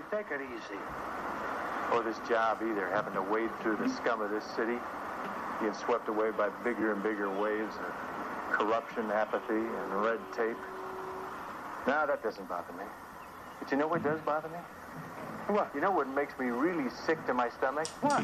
take it easy. Or this job either, having to wade through the scum of this city, being swept away by bigger and bigger waves of corruption, apathy, and red tape. No, that doesn't bother me. But you know what does bother me? What? You know what makes me really sick to my stomach? What?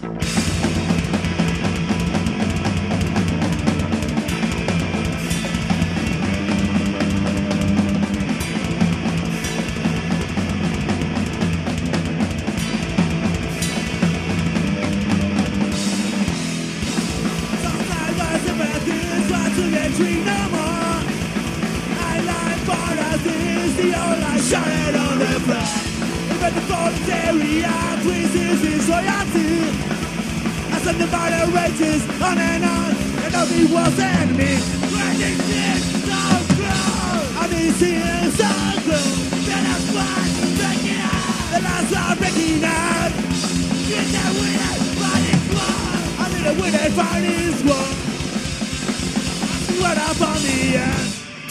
Shut it on the floor. But the voluntary increases in loyalty. As the divider rages on, and nobody was enemy. Running things so close. I need seeing so close. Then I find breaking out. The last are breaking out. Get that winner, fighting war. I need a winner, fighting war. I swear up on the end.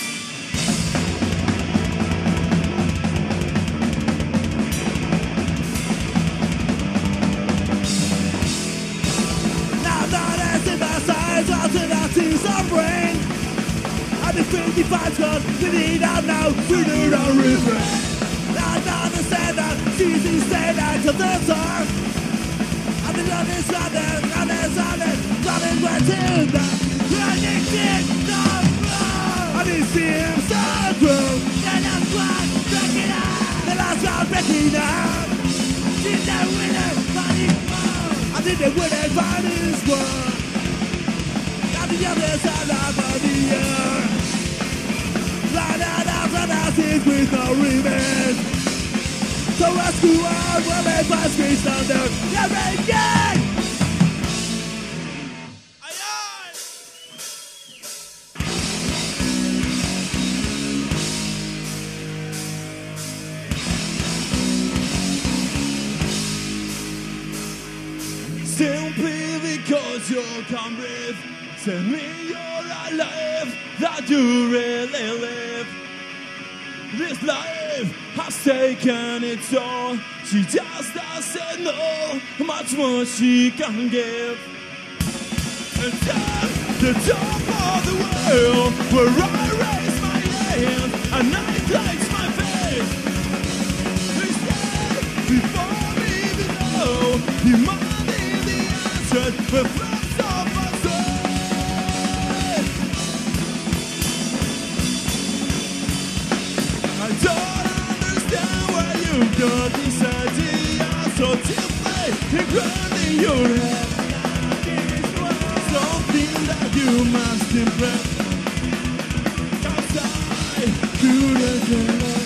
Suffering. I've been 55 cause we need out now, we need our regret. I don't understand that, she's stayed out of the dark. I've been running, running right to the running shit, no flow. I didn't see him so grow. Then I'm blind, breaking out. The last one breaking out. She's the winner, fighting war. I think the winner, fighting war. The other side of the earth. Right out of the with no remains. So rescue our women by streets under the gang. Simply because you can't breathe. Tell me you're alive, that you really live. This life has taken its toll. She just doesn't know how much more she can give. And at the top of the world, where I raise my hand and I place my face. Instead, before me below, demanding the answer, the flames of my soul. I don't understand why you got this idea so deeply ingrained in your head. Something that you must impress. 'Cause I couldn't deny.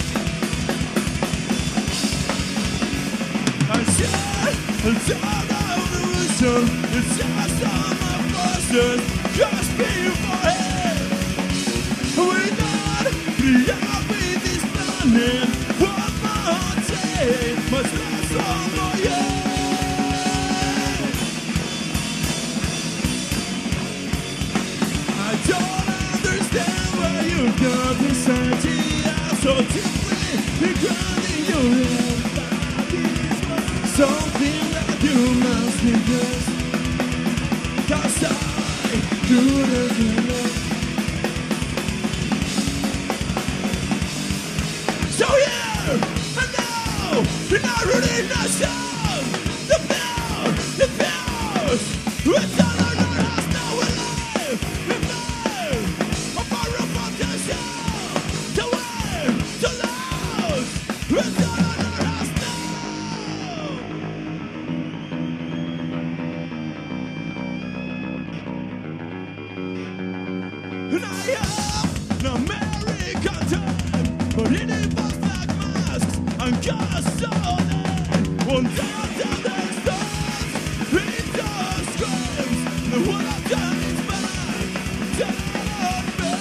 I share a thought of the vision. It's just on my forces, just before it. We're not free. What my heart says must last on for you. I don't understand why you got this idea so deeply ingrained in your head. Something that you must embrace. 'Cause I couldn't relate. So here and now, you're not really the show. The pills, it's all on us now we're alive. The pain of our reputation, to win, to lose, it's all on us now. And I have an American time, but it is and just so then, one down the stars, it just screams, the one I've done is back, down me.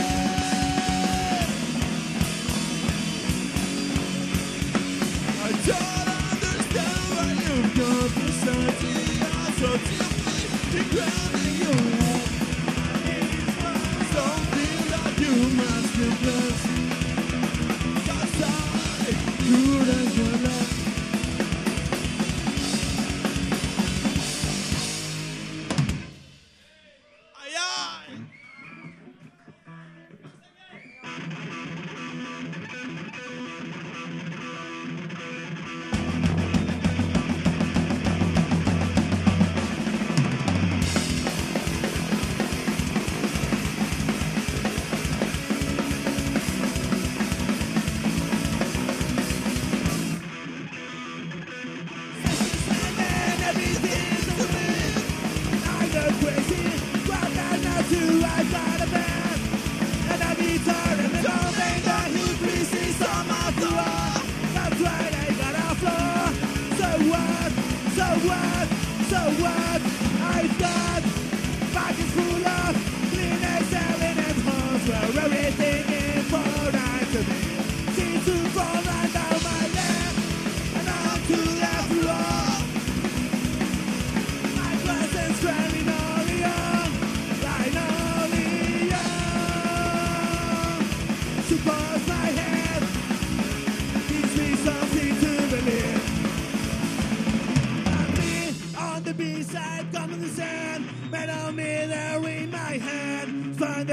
I don't understand why you've got this idea so deeply ingrained in your head. Something that you must impress. 'Cause I couldn't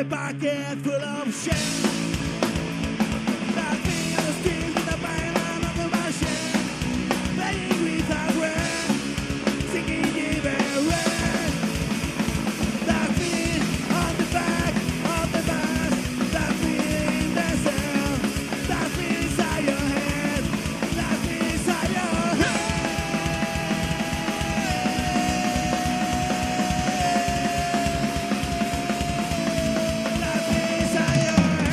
bucket full of shame. That me on the street with a byline of the machine. Playing with our brain, singing everywhere. That me on the back of the bus. That me in the cell. That me inside your head. That me inside your head. That me inside your head.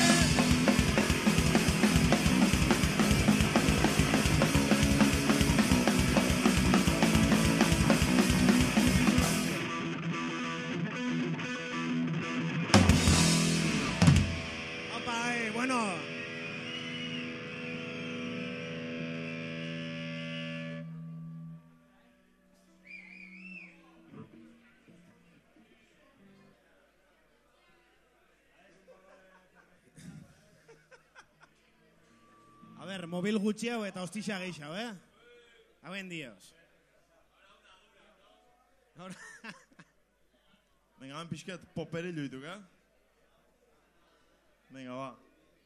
Opa, bueno. A ver, mobil gutxiago eta hostixa gehiago, Hauen dios. Venga, van pixkat popere joituka. Venga, ba.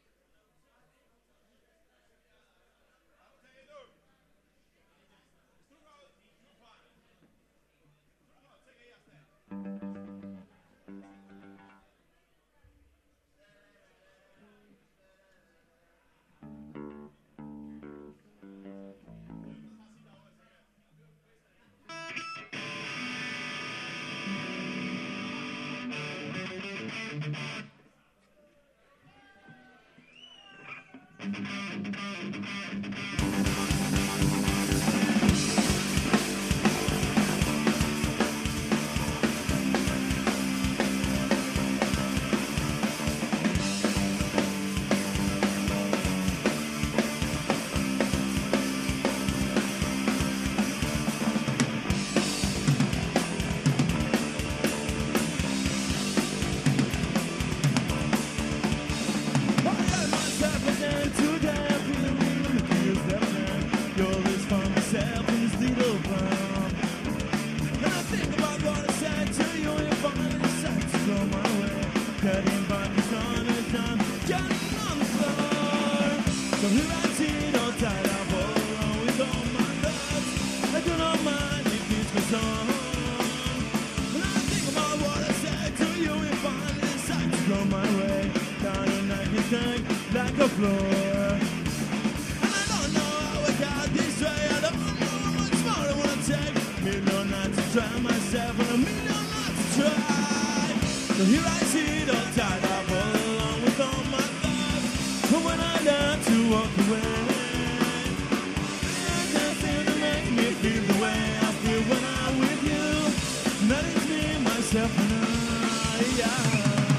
Like a floor. And I don't know how I got this way. I don't know how much more I wanna take. Million nights to try myself and a million nights to try. So here I sit all tied up all alone with all my thoughts. But when I learn to walk away, there's nothing to make me feel the way I feel when I'm with you. That is me, myself and I, yeah.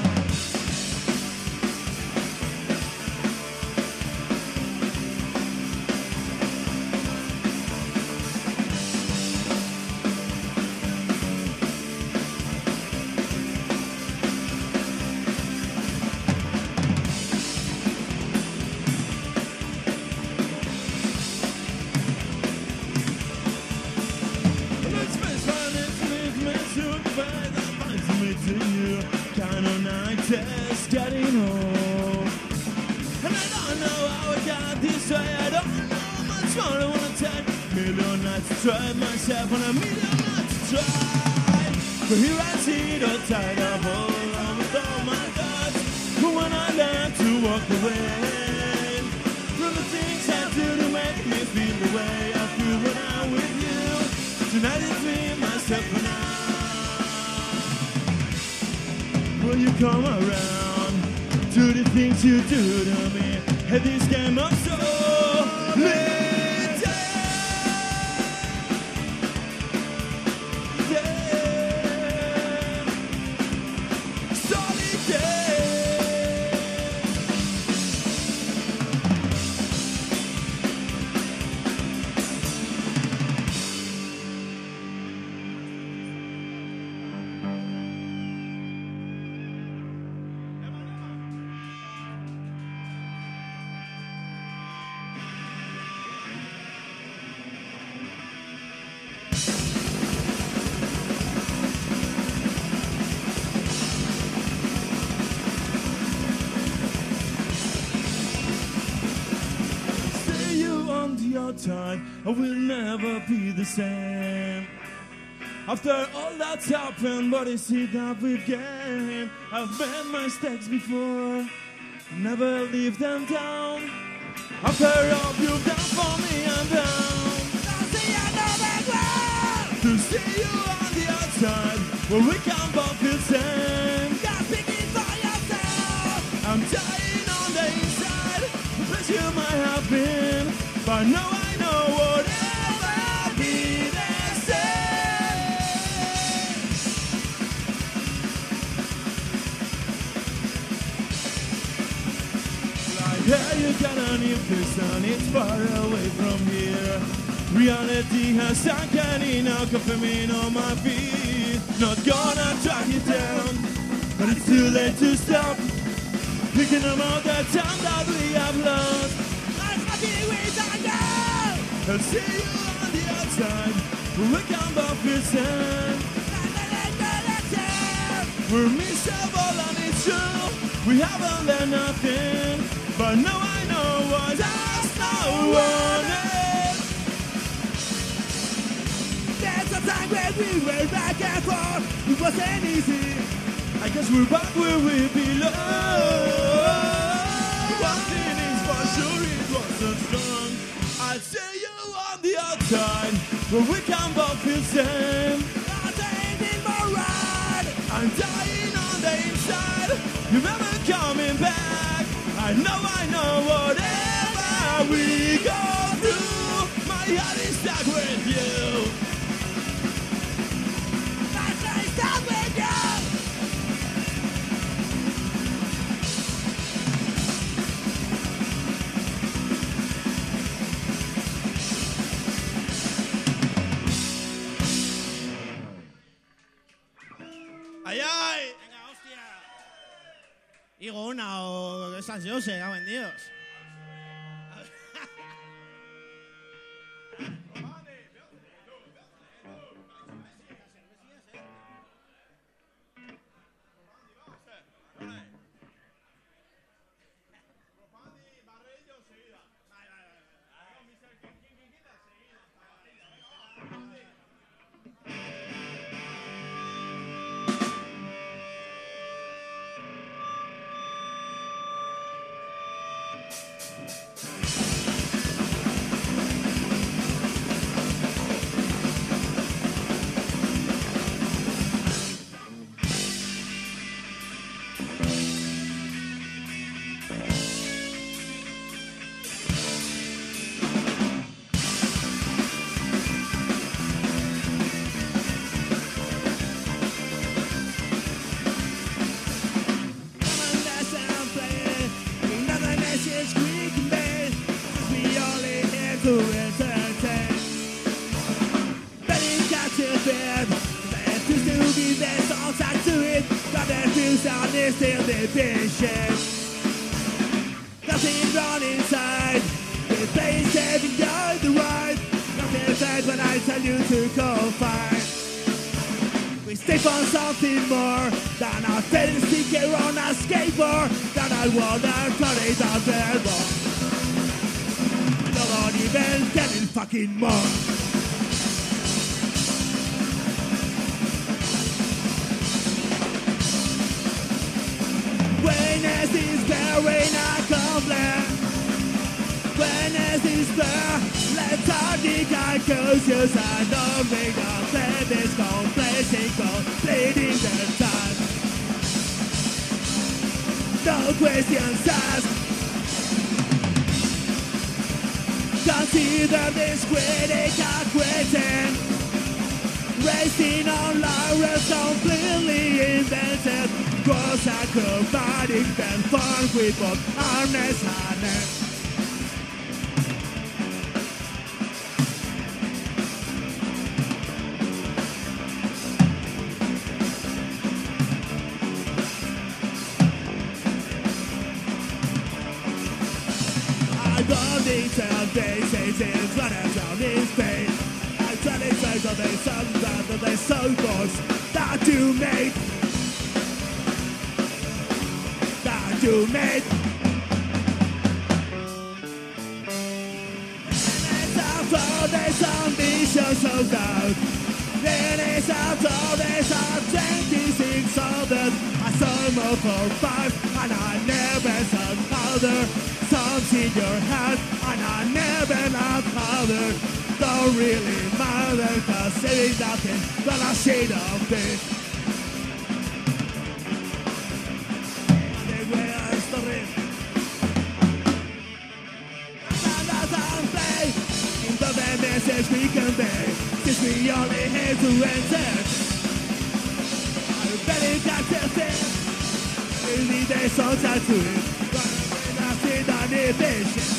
Just getting home. And I don't know how I got this way. I don't know how much more I wanna take. Million nights to try myself and a million nights to try. But here I sit all tied up all alone with all my thoughts. But when I learn to walk away from the things I do to make me feel the way I feel when I'm with you. Tonight it's me, myself and I. Will you come around to the things you do to me at this game of solitude? outside, I will never be the same. After all that's happened, but is it that we gain? I've made mistakes before, never leave them down. After all you've done for me, I'm down. To see you on the outside, where we can both feel same. Just speaking for yourself. I'm dying on the inside, the place you might have been, but now I know whatever be the same. Like here you got a new place and it's far away from here. Reality has sunken in a caffeine on my feet. Not gonna track it down, but it's too late to stop. Picking about the time that we have lost. I'm happy with our girl. I'll see you on the outside, we can both feel same. We're miserable and it's true, we haven't learned nothing, but now I know what there's no one else. There's a time when we were back and forth. It wasn't easy. I guess we're back where we belong. One thing is for sure, it wasn't strong. I'll see you on the outside, where we can both feel same. I'm dying on the inside, you're never coming back. I know whatever we go through, my heart is stuck with you. ¡Ay, ay! Venga, hostia. Digo una o esas yo se cago en Dios. Still division. Nothing wrong inside. The place having done the right. Nothing bad when I tell you to go find. We stay for something more than a thin sticker on a skateboard. Than I wanna turn it on the road. No one even getting fucking more. When is this bearing a complaint? When is this bear? Let's hardly conclusions. I don't make a plan. This complacing completing the task. No questions asked. Consider this critical quitting. Racing on laurels completely invented. Gross acrobatic and fun with both harness harness. I don't need to faces in front of down in space. I try to say something, something they so close that you make. You made. And as I all these ambitions of doubt. Then it's out all these 2600. I saw more for 5 and I never saw powder. Songs in your head and I never laugh harder. Don't really matter, cause there is nothing but a shade of this. Message we convey, since we only have to enter. I bet it got to think. We need a song to it, but we're not seeing the division.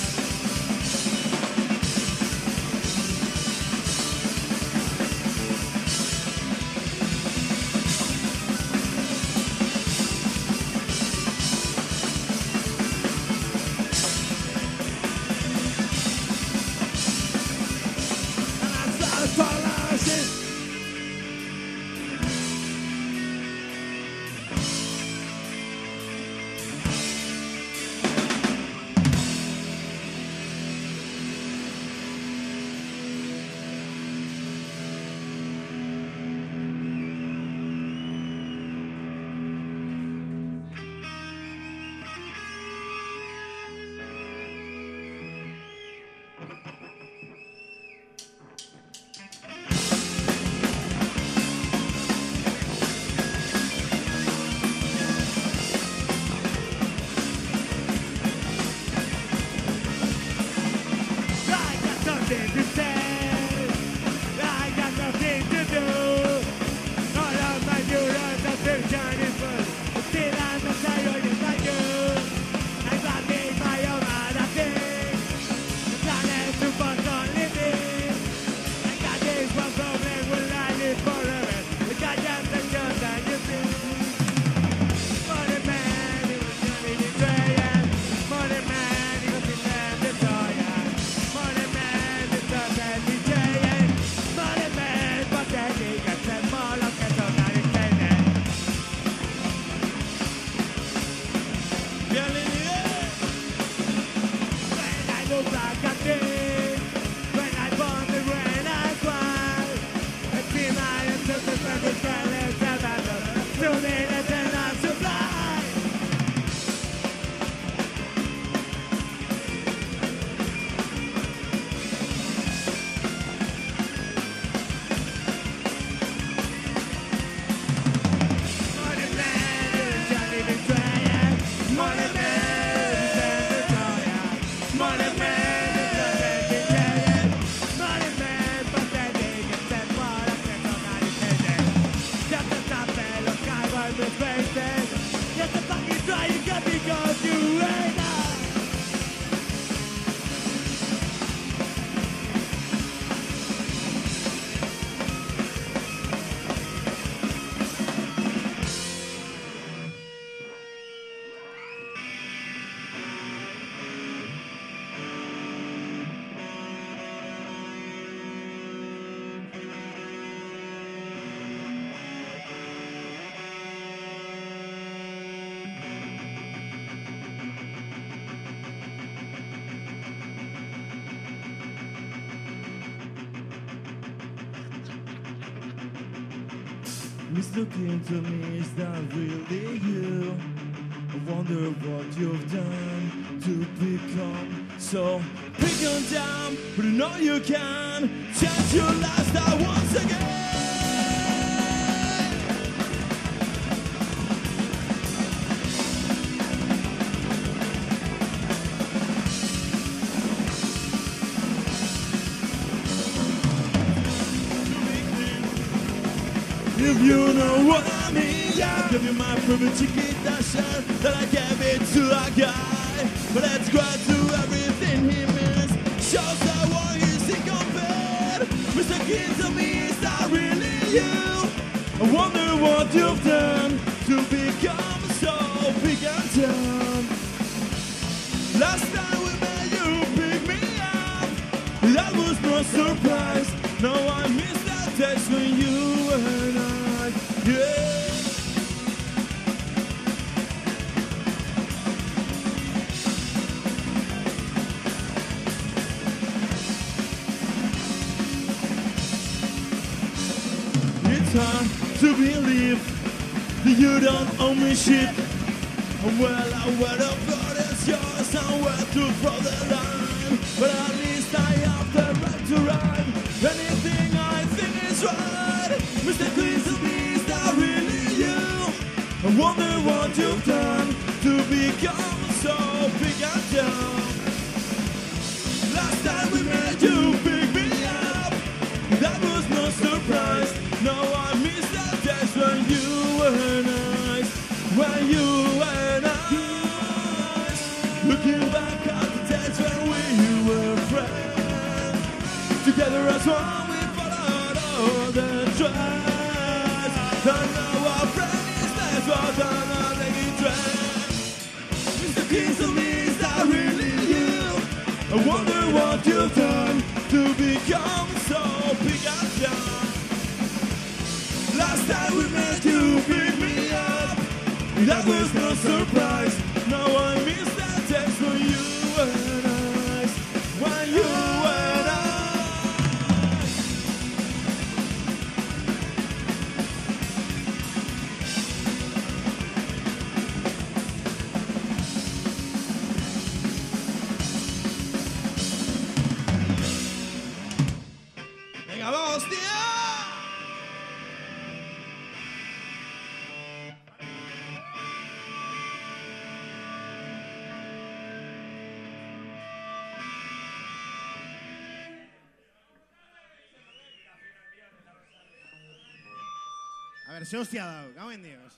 It's looking to me, is that really you? I wonder what you've done to become so big and dumb, but you know you can change your lifestyle once again. If you know what I mean, yeah. Give you my favorite chiquita shirt that I gave it to a guy. But let's go to everything he means. Shows that what he's incompare. Mr. Kid to me, is that really you? I wonder what you've done to become so big and dumb. Last time we met, you picked me up. That was no surprise. Now I miss that taste when you were not. Yeah. it's hard to believe that you don't owe me shit. Well, I would have thought it's yours somewhere to throw the line. But at least I have the right to ride anything I think is right. Mr. Quizzle, is that really you? I wonder what you've done to become so big and dumb. Last time we met you picked me up. That was no surprise. Now I miss that days when you were nice. When you were nice. Looking back at the days when we were friends. Together as one we followed all the tracks. Don't know our friend is less but another trend. Mr. Quizzle, is that really you? I wonder what you've done to become so big and dumb. Last time we met you picked me up. That was no surprise. Now I miss that text when you were nice. When you were nice. Venga, vamos, tío. A ver, se hostia ha dado, cago en Dios.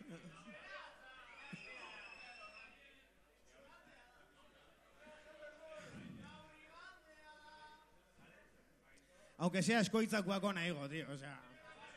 Aunque sea eskoitzakoako nahigo, tío, o sea...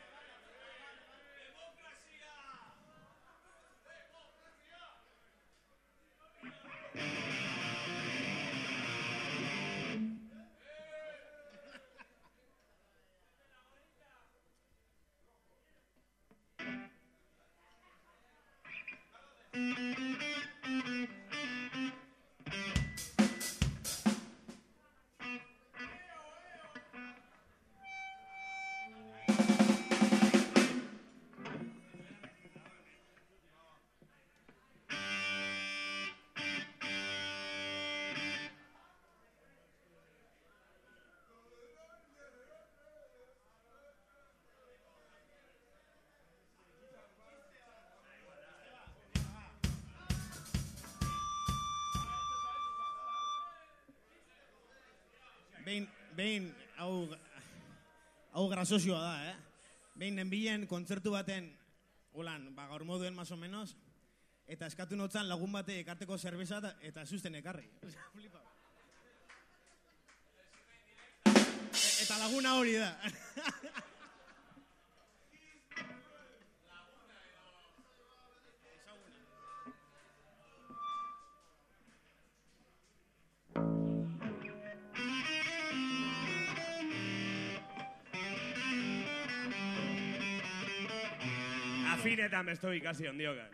Behin, hau grasozioa da, Behin nenbilen kontzertu baten, holan, gaur moduen más o menos, eta eskatu notzan lagun bate ekarteko zerbeza eta zuzten ekarri. Flipa. Eta laguna hori da. Afinetan besto ikasi ondiokan.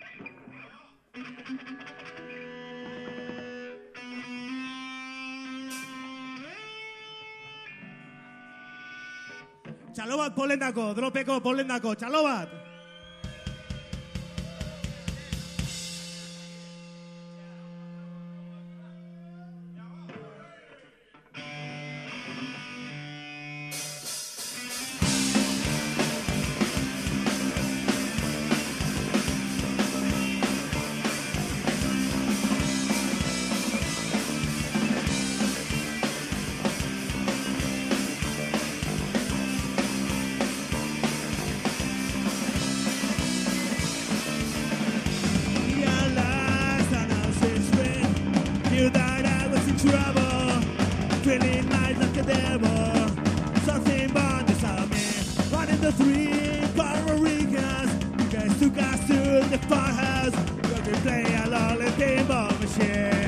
Txalo bat polendako, dropeko polendako, txalo bat! You died, I was in trouble, feeling lies like a devil. Something bad inside me, running the three Puerto Ricans. You guys took us to the firehouse, where we play a lonely pinball machine.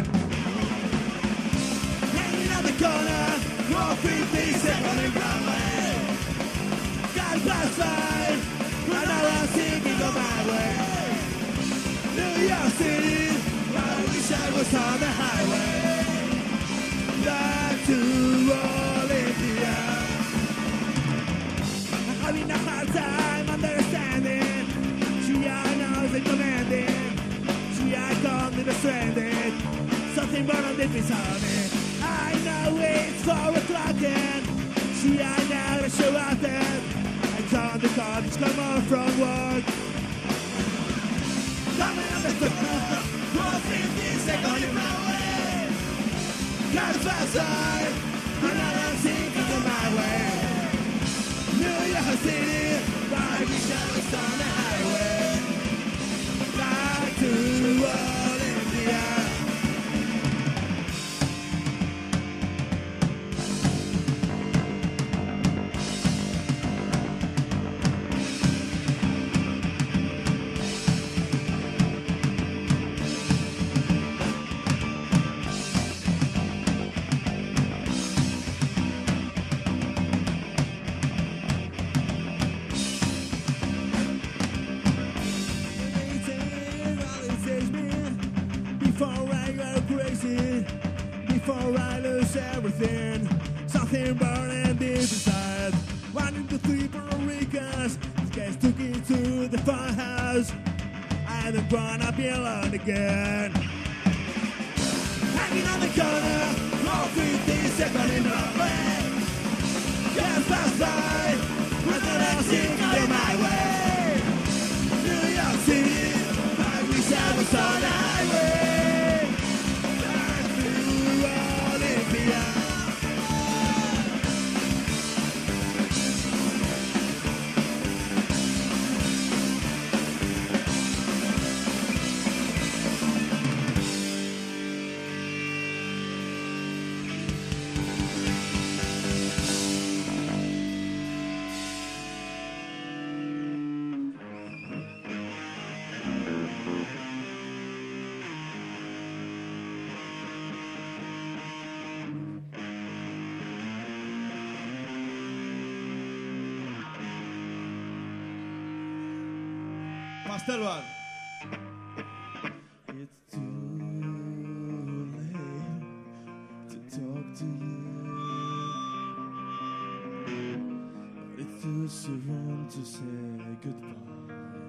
Hanging out the corner, walking things on the Broadway. God bless life, right now I'm singing on my way. New York City, I wish I was on the highway. Back to Olympia. I'm having a hard time understanding. beside me. I know it's 4 o'clock and she ain't never show up then. I turn the car, just come home from work. Coming on the corner, for 15 seconds in my way. Got fast side, another sinking in my way. New York City, I wish I was on the highway. Back to Olympia. Before I go crazy, before I lose everything, something burning deep inside. 1, 2, 3 Puerto Ricans, these guys took it to the firehouse. I don't wanna be alone again. Hanging on the corner, for 15 seconds in my way. Can't pass by, another single my way. New York City, I wish I was on the highway. Pastelbal. It's too late to talk to you, but it's too soon to say goodbye.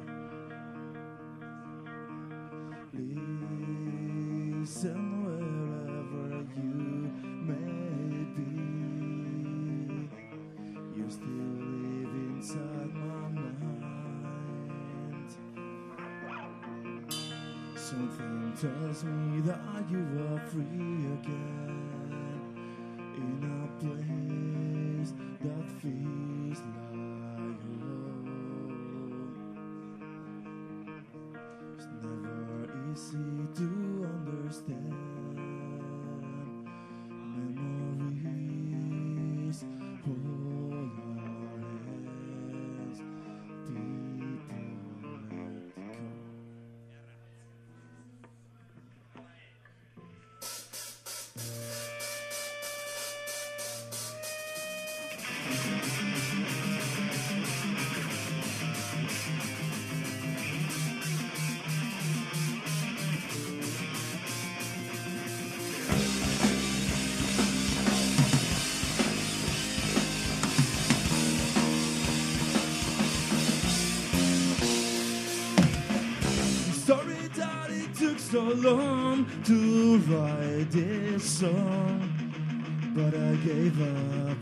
Listen wherever you may be, you still live inside my mind. Something tells me that you are free again, in a place that feels like home. It's never easy to understand. Memories hold our hands. People let go. Sorry that it took so long to write this song, but I gave up.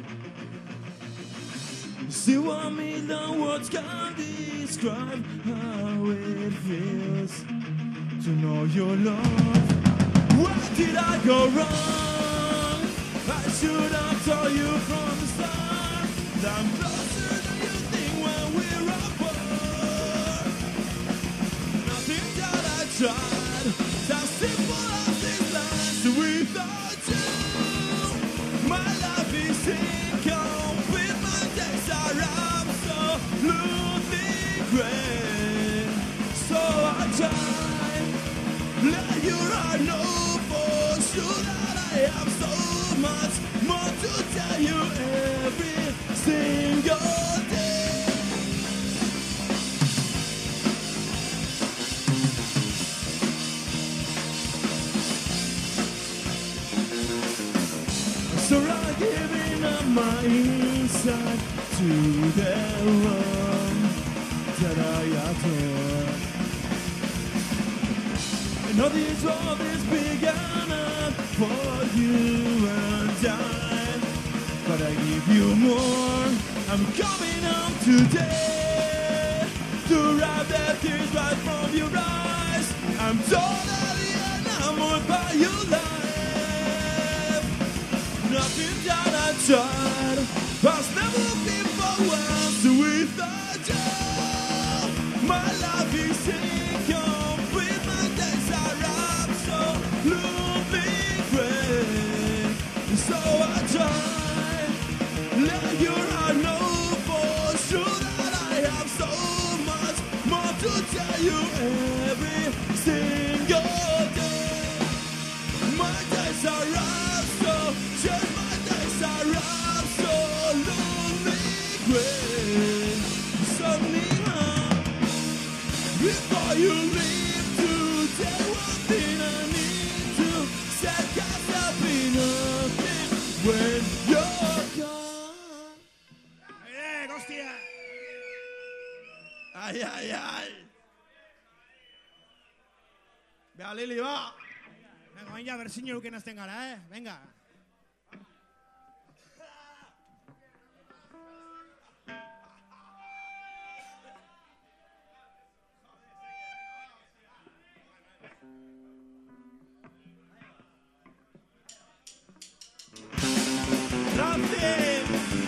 See, 1 million words can't describe how it feels to know your love. Where did I go wrong? I should have told you from the start that I'm closer than you think when we're apart. Nothing that I tried, as simple as this life without you. My life is incomplete, my days are absolutely great. So I try, let your heart know for sure that I have so much more to tell you every single day. So I'm giving up my inside to the one that I adore. I know this world is big enough for you and I, but I give you more. I'm coming home today to wrap the tears right from your eyes. I'm totally enamored by your life. Nothing that I tried has never been for once without you. My life is incomplete, my days are absolutely great. So I try, let your heart know for sure that I have so much more to tell you every single day. My days are just my days are absolutely great. So before you leave today, one thing I need to say, 'cause I'll be nothing when you're gone. Hostia. Ay, ay, ay. Vea, Lili, va. Venga, venga, a ver si que nos tengará, venga. Nothing.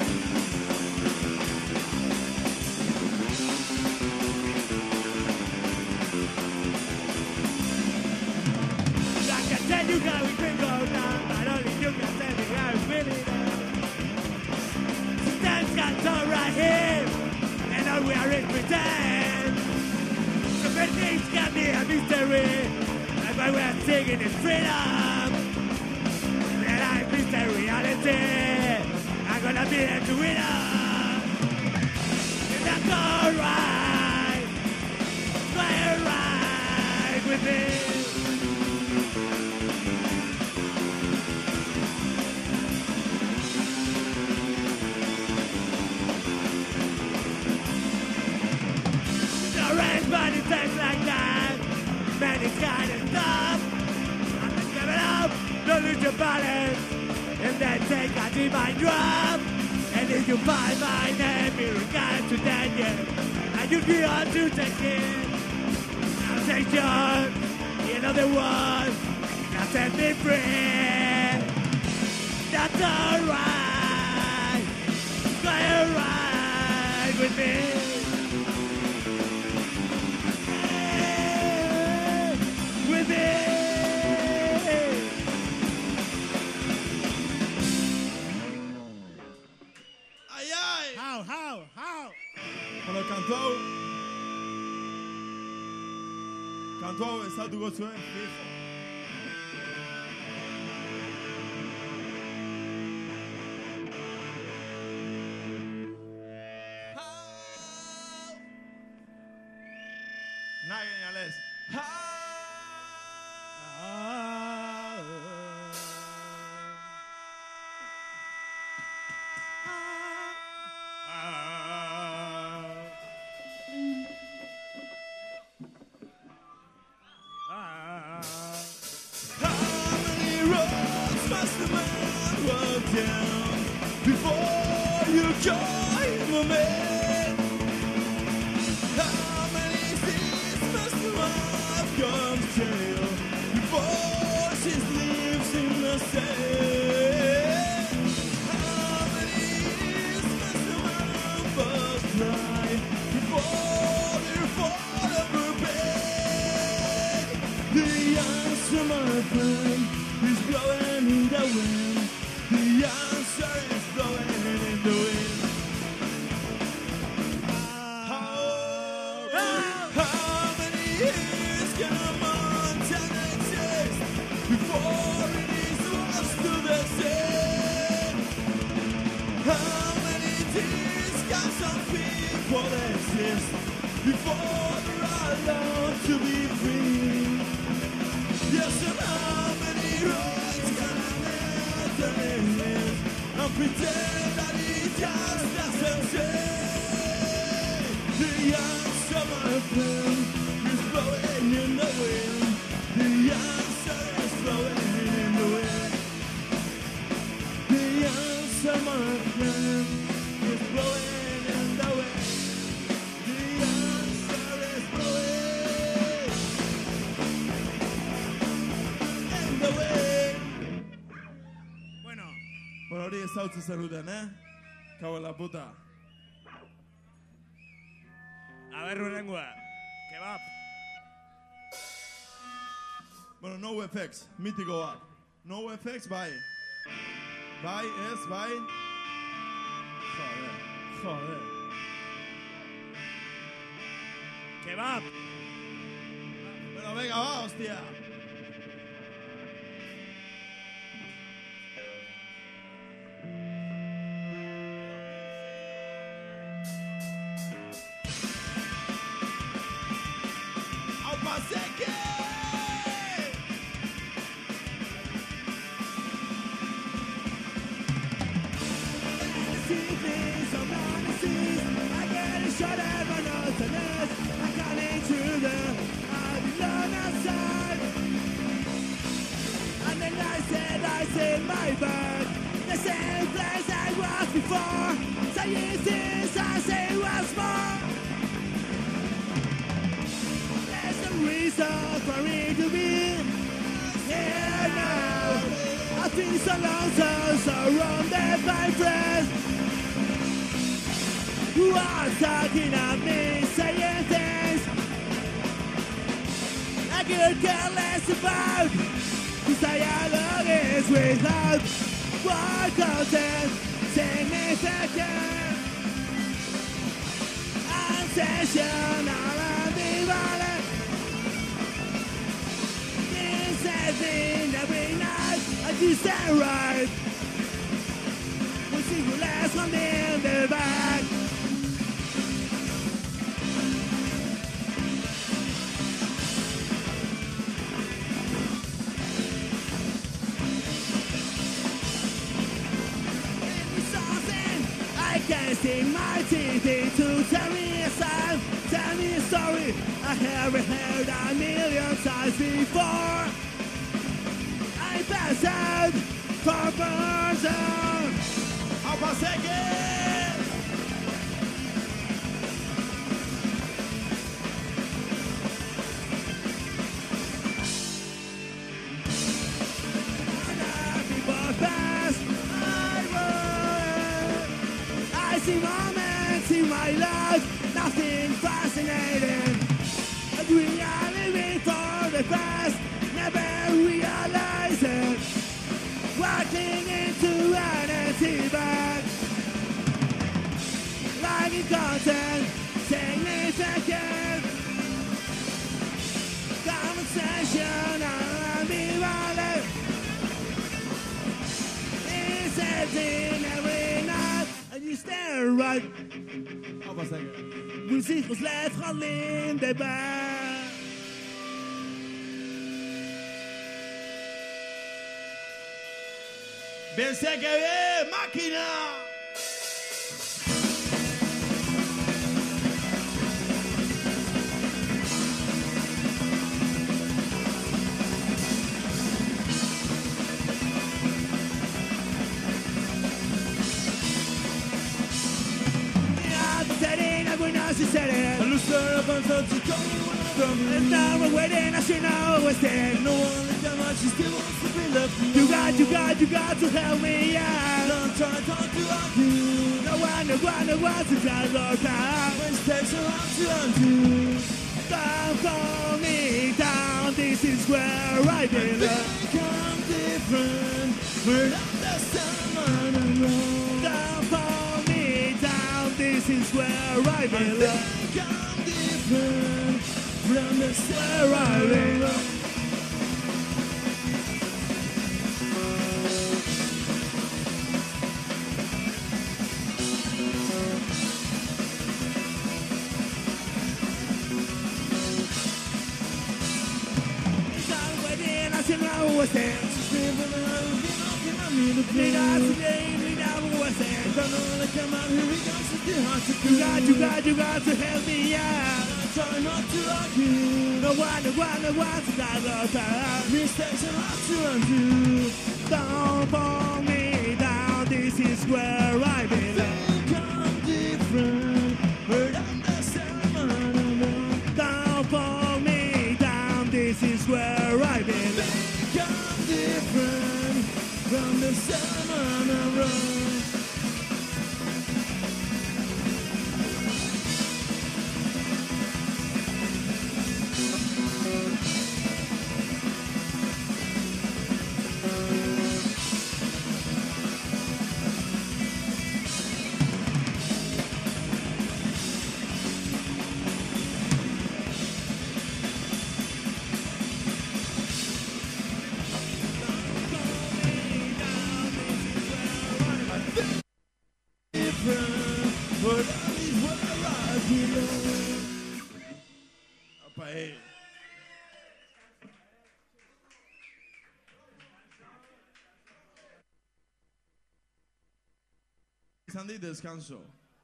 I can tell you how it can go down, but only you can tell me how it's really done. Sometimes got all right here, and all we are is pretend. So many things got me a mystery, and my way of singing is freedom. And I miss the reality, I'm gonna be there to win up. And that's alright, fly right with me. But it tastes like that. Man, it's kind of tough. I'm not giving up. Don't lose your balance. And then take a divine drop. And if you find my name, you regard to that yet. And you'll be on to take it. Now take yours. You know the one. Now set me free. That's alright. Fly alright with me. With me. Ay, ay. How? Bueno, kantua ezatuko zuen fijo. Nahi gainalez. How many roads must a man walk down before you join the man? How many seas must a wife come sail before she lives in the sand? How many years must a man first cry before they're fall of her bed? The answer, my friend, is blowing in the wind. The answer is blowing in the wind. How many years can a mountain exist before it is washed to the sea? How many days can some people exist before they're allowed to be free? Yes, and how many roads can a mountain exist and pretend that it just doesn't say? The answer, my friend, is blowing in the wind. The answer is blowing in the wind. utzi zenuten, Cago en la puta. A ver, Rurengua. Kebab. Bueno, no effects, mitikoa. No effects, bai. Bai, ez, bai. Joder. Kebab. Bueno, venga, va, hostia. ¡Aupa seque! I get a shot at my nose and nose. I got into the alone outside. And then I said my bird. The same place I was before. So yes, this I say once more. There's no reason for me to be here now. I've been so long, so surrounded by friends who are talking at me, saying things I could care less about. This dialogue is without word content, significant, sensational, ambivalent. This everything every night, and you stand right. We'll see you last one in the back. I can't sink my teeth into tell me a sign, tell me a story I haven't heard a million times before. I pass out for burns on. ¡Aupa seque! I see moments in my life, nothing fascinating. But we are living for the past, never realizing. Walking into an empty bag. Lacking content, significant. Conversation, ambivalent. It's everything every night, and you stare right. ¡Aupa seque! Mis hijos left holding the bag. ¡Bien seque, bien! ¡Máquina! She said it. I lose her up and felt to call me when I'm from And now we're waiting, as you know, we're staying. No one looked that much, she still wants to be left alone. You got to help me out. Don't try to talk to argue. No one wants to try to go down. When it takes so long to undo. Don't call me down, this is where I belong. I think I'm different, but I'm the someone I'm wrong. Don't call me down, this is where I belong. I think I'm different from the Where I belong. I'm waiting, as you know, we're staying. Lead us today, lead out, we're staying. You got to help me out. Try not to argue. No one wants to go down. Mistakes are hard to undo. Don't pull me down, this is where I belong. Think I'm different, but I'm the someone I'm wrong. Don't pull me down, this is where I belong. Think I'm different from the someone I'm wrong. For that is where I belong. Apa Sandy, descanso.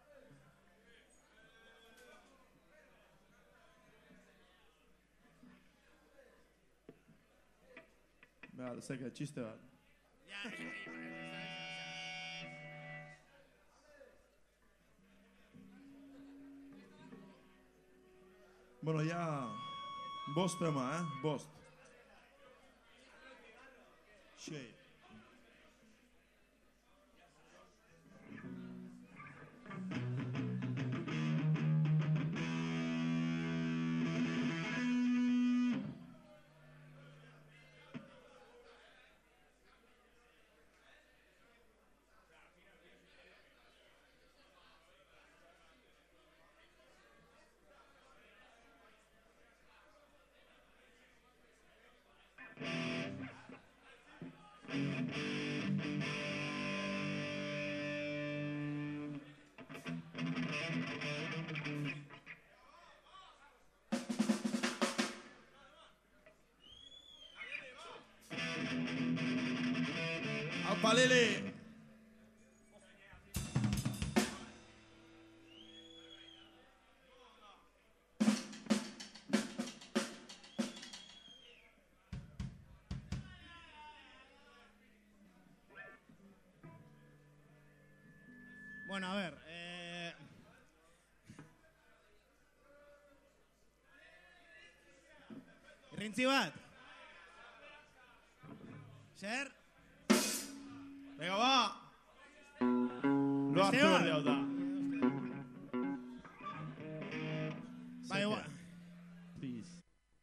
Vale, sé que el chiste va. Bueno, ya. Bost tema, Bost. Sí. Alpalele. Bueno, a ver. Rintzi bat. Zer? Venga, va. Lo hartu Esteban. berri hau da. Bai, igual. Please.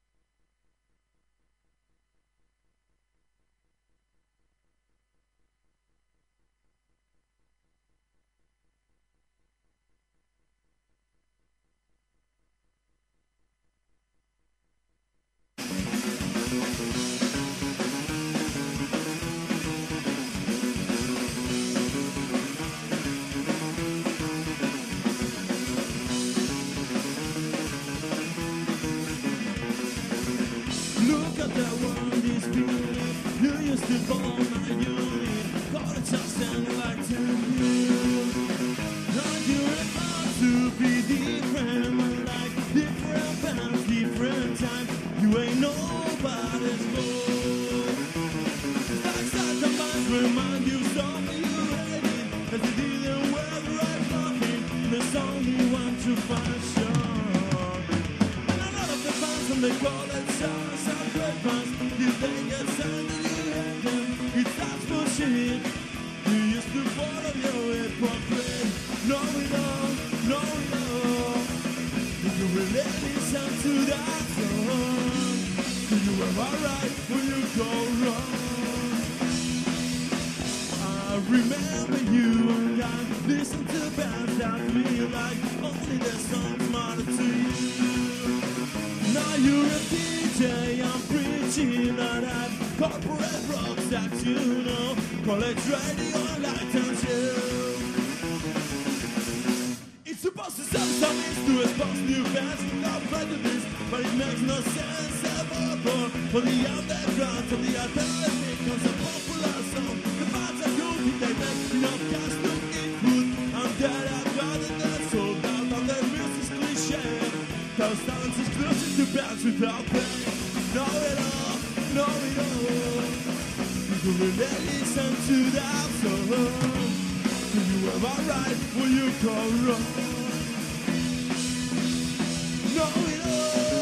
Look at the world is beautiful. You used to call my unit. Call it just and like to you. Now you're about to be different. Like different bands, different time. You ain't nobody's fault. It's like certain bands remind you something you hated. As they didn't wear the right clothing. There's only one to fashion. And they call it stars and great ones. You think it's something you hate them. It's that's bullshit. You used to follow your hypocrite. No, we don't, no, we don't. Did you really listen to that song? Do you ever right when you go wrong? I remember you and I listen to bands that feel like only their songs matter to you. Now you're a DJ, I'm preaching on that corporate rock that you know. College radio and light and chill. It's supposed to serve some is to expose new fans without prejudice, but it makes no sense ever for the underground, for the alternative, cause a popular song. The bands are good, they make enough cash to eat food. I'm dead, I've got it, they're sold out, and their music's cliche. Those talents exclusive to bands without pay. Know it all, know it all. You can really listen to that song. Do you ever right when you go wrong? Know it all.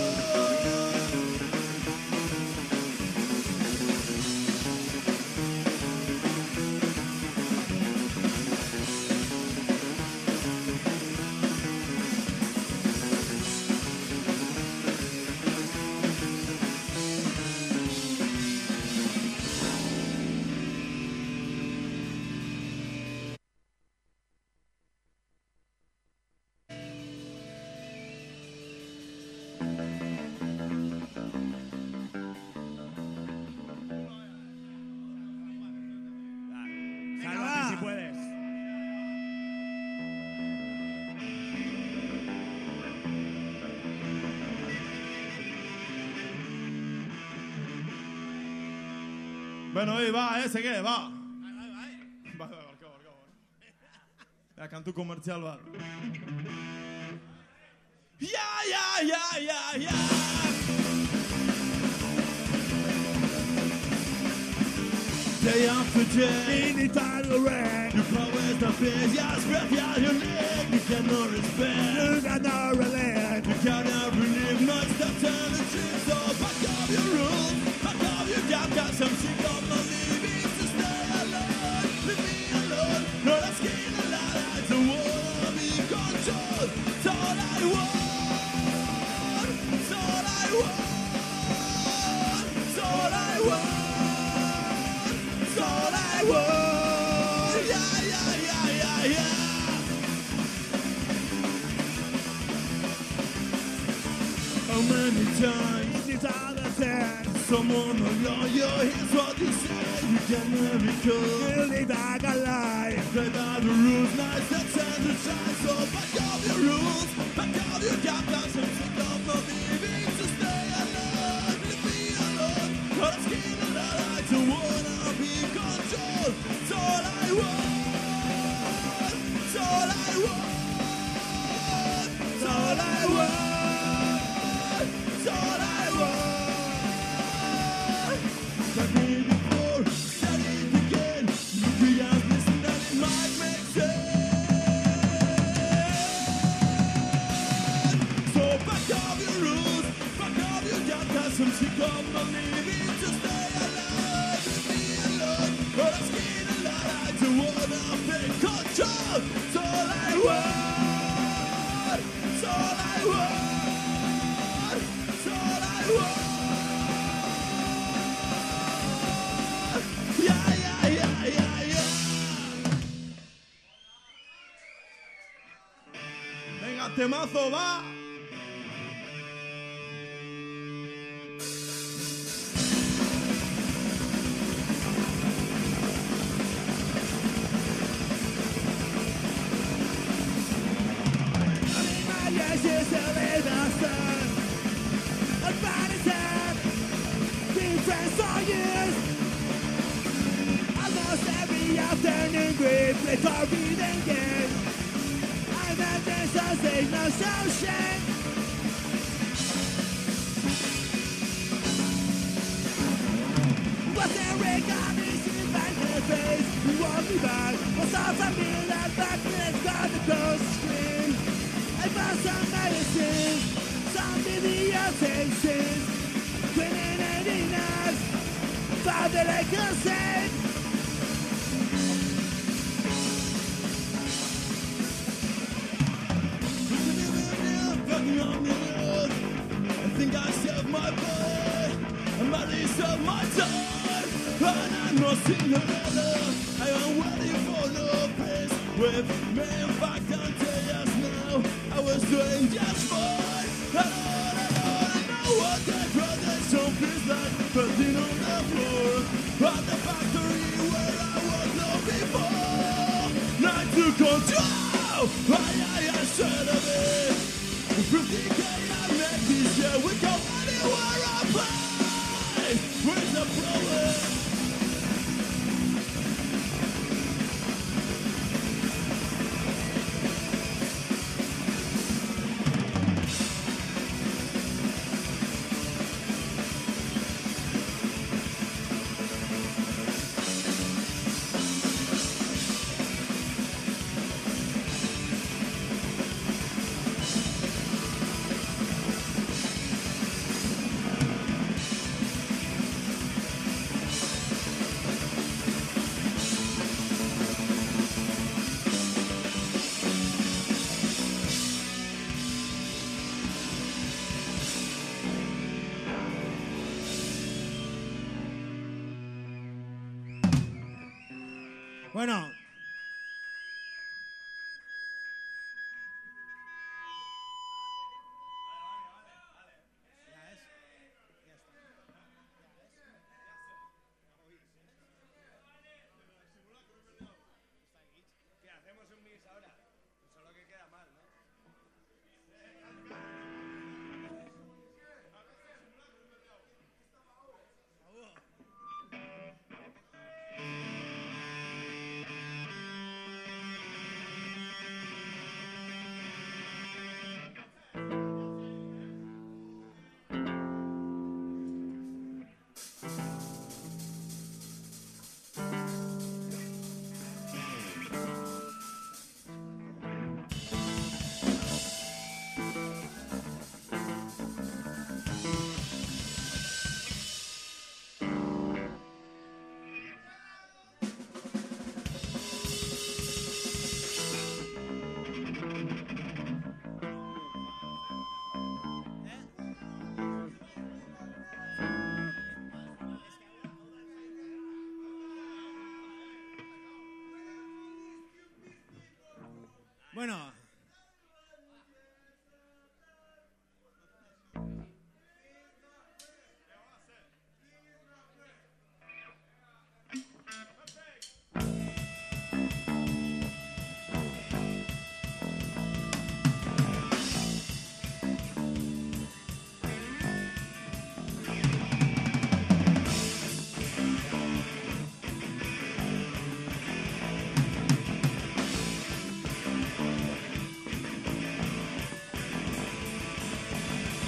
Bueno, va, segueix, va. Bai. Va, barkau. Ja, kantu komertzial bat. Ja. Day after day, In Italy, you prowess the face, you spread out your leg, you cannot respect. you got no relief. You cannot believe much that's on the truth, so back up your rules, back up your job, cause I'm sick of not living to stay alone. Leave me alone, not asking a lot, I don't wanna be controlled. It's all I want, it's all I want, it's all I want, it's all I want. Yeah. How many times In Italy, someone along your here's what you say? You can never go. you live like a lie. Play by the rules, nice and time to shine. So back up your rules, back up your captains, and sick of not living to stay alive. Leave me alone, not asking a lot. I don't wanna be controlled. It's all I want, it's all I want, it's all I want. It's all I want. Said me before, said it again. You can't listen and it might make sense. So back up your rules, back up your job, cause I'm sick of not living to stay alive. Leave me alone, but I'm scared a lot. I don't wanna be controlled. It's all I want. It's all I want. It's all I want. Yeah. Venga, temazo, va. My yes is a little son. About his head, been friends for years. Almost every afternoon we play forbidden games. I'm at this stage, no social. What's the regarding in my face? You want me back? What's off from me that back? Let's go to the screen. I bought some medicine, some video faces, winning and dinners, found the like a saint. I think I saved my boy, I'm at least of my time, and I'm not seeing another. I am waiting for no peace with me. In fact, until just now, I was doing just fine. I don't know what that production feels like, building on the floor at the factory where I was not before. Night to control, I should have been. 50K I make this year, we go anywhere I play. Where's the problem? Bueno. ¿Qué hacemos un mix ahora? Solo que queda mal, ¿no?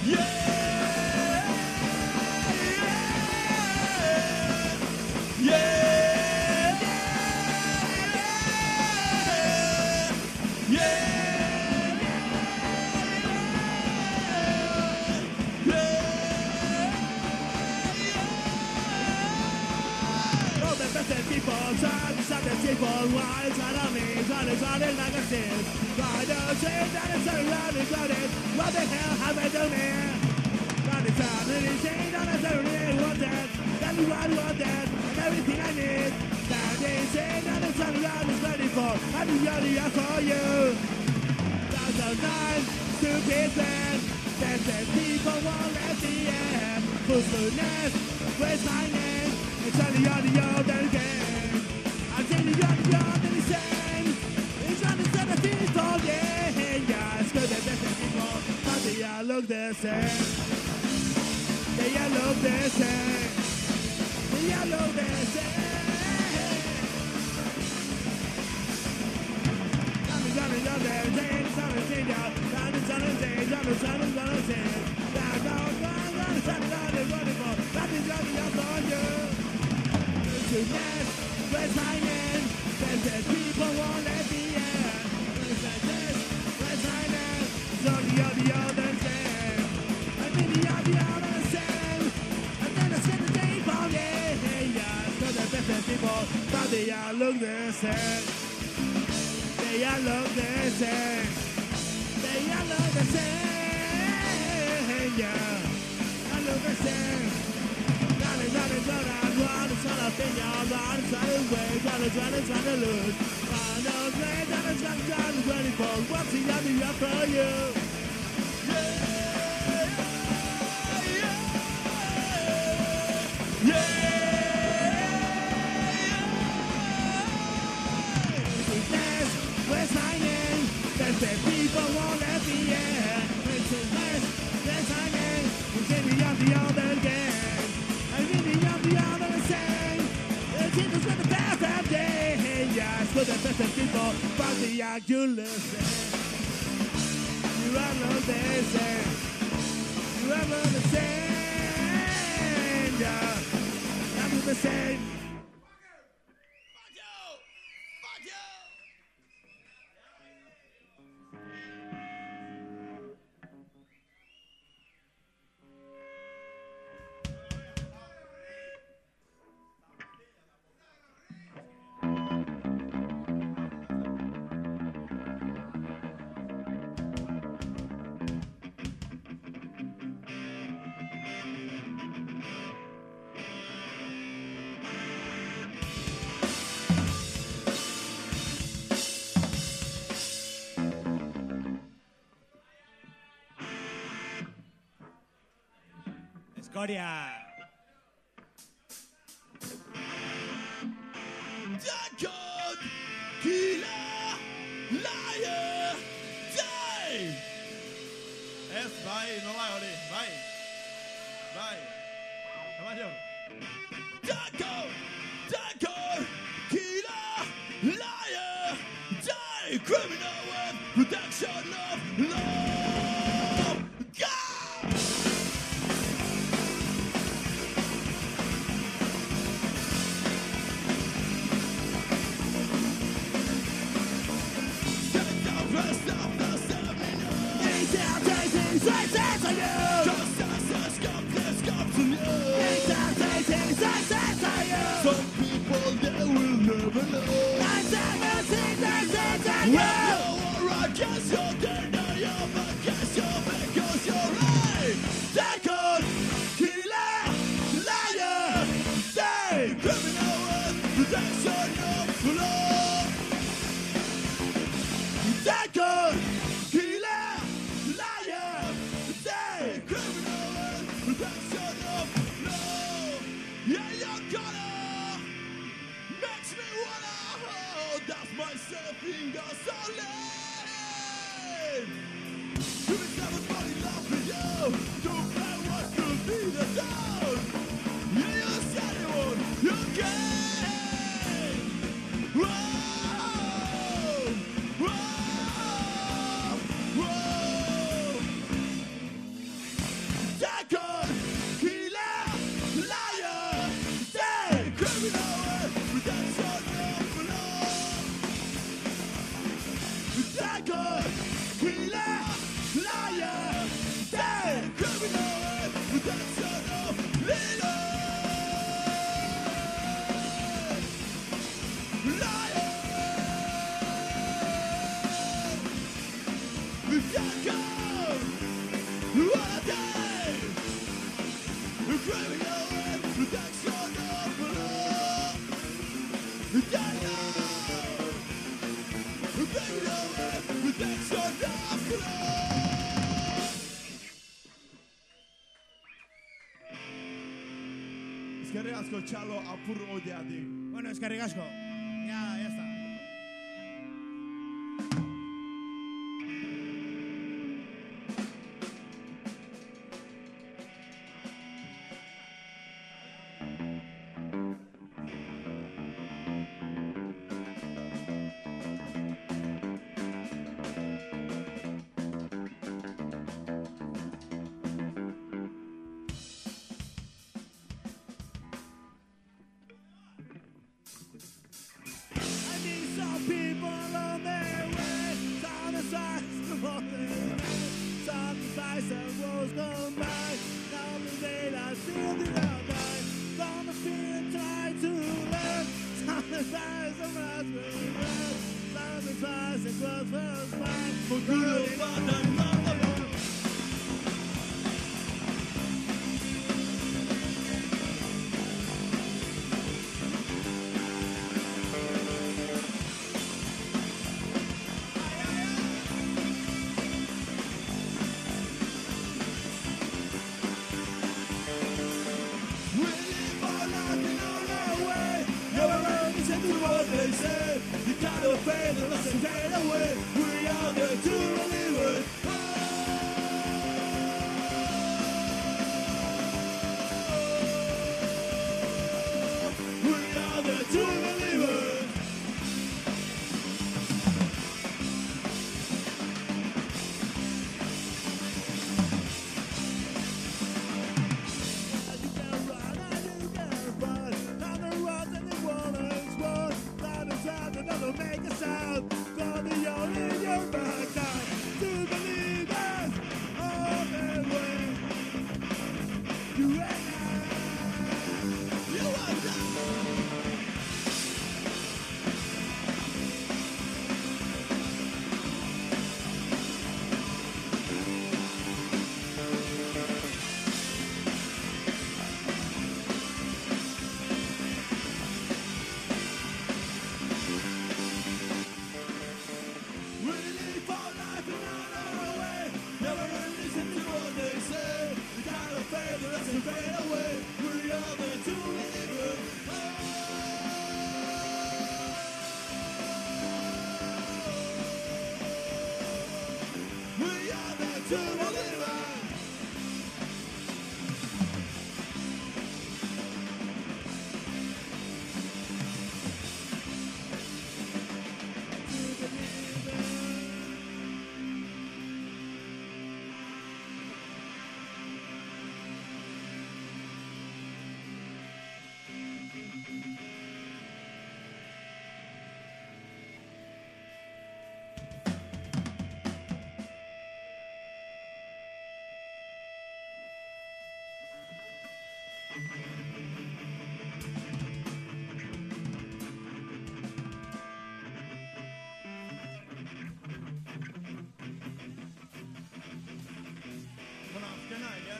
What the hell have I done here? Got the time and it's ain't on a Saturday, want that. That's what I want that, and everything I need. Saturday, say that it's on around is ready for. I'm ready for you. 2009, stupid man. That said people won't let the end. Who's the next? Where's my name? It's on the other again. I'm saying the other the same. It's on the set of people, yeah. It's good that there's people, but they all look the same. They all look the same. They all look the same. I'm gonna love their day, it's on the same, y'all. I'm gonna say, I'm gonna say. I'm gonna say, I'm running for. Nothing's running up on you. To next, where's my name? There's people won't let me in. It's like this, where's my name? It's on the other side. I'm in the other side. And then I spend the day for yeah. So the best people, but they all look the same. They all look the same. They all look the same, yeah. I look the same. Running, it's all up in your mind. It's all away, trying to lose. I know, trying to ready for what's the other for you. Where's my name? There's the people won't let me in. Where's my name? It's in the other game. I'm in the other same. It's in the best day. Yes, for the best people, but the Oculus. You are not the same. You are not the same. Yeah, I'm the same. Escoria. Duncan, killer, liar, die! Vai, no vai, Oli, vai. Vai. Caballo. Duncan, killer, liar, die! Criminal with protection of law. Go! Some people they will never know. Well, you're against your denial, against your because you're right. Duncan, killer, liar, say criminal with protection of law. Duncan, killer, liar, say criminal with protection of law. Yeah, you're gonna makes me wanna hold off myself in God's solid. Eskerrik asko txalo apur oteatik. Bueno, eskerrik asko. Ya está. Bueno, azkena, igen.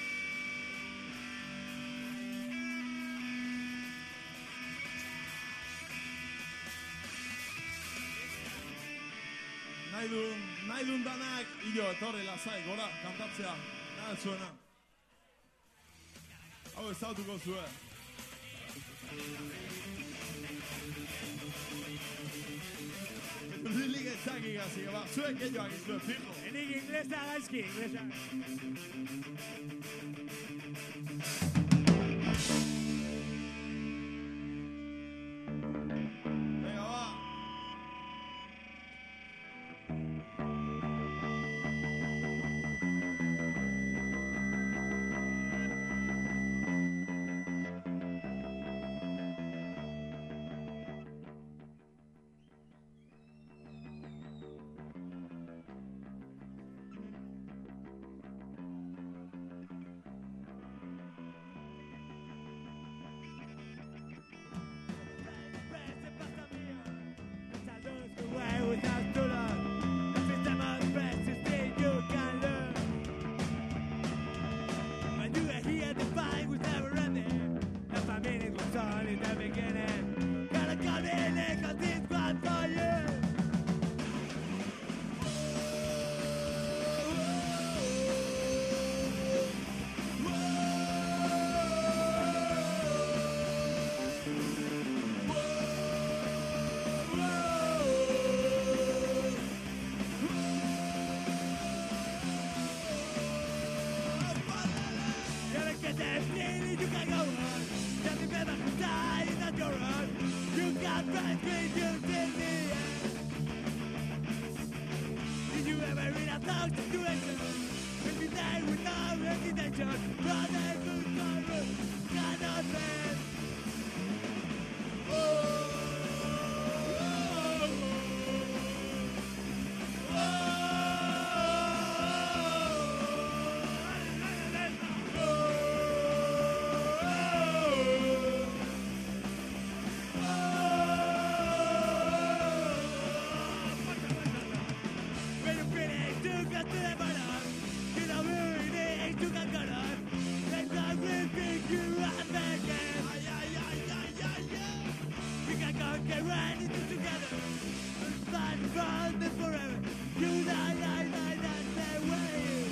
Nahi dun danak, ilo, etorri lasai, gora, kantatzea. Nahi zuena. Hau ezautuko zuen. Lilik ezakik hasi, ba, zuek gehiagoak izue, fijo. Enik inglesa gaizki, inglesa. Venga, ba. no situation. Every day with no reputation, brother, good God, cannot live. Get ready to together and fight from the forever. You die, that's the way.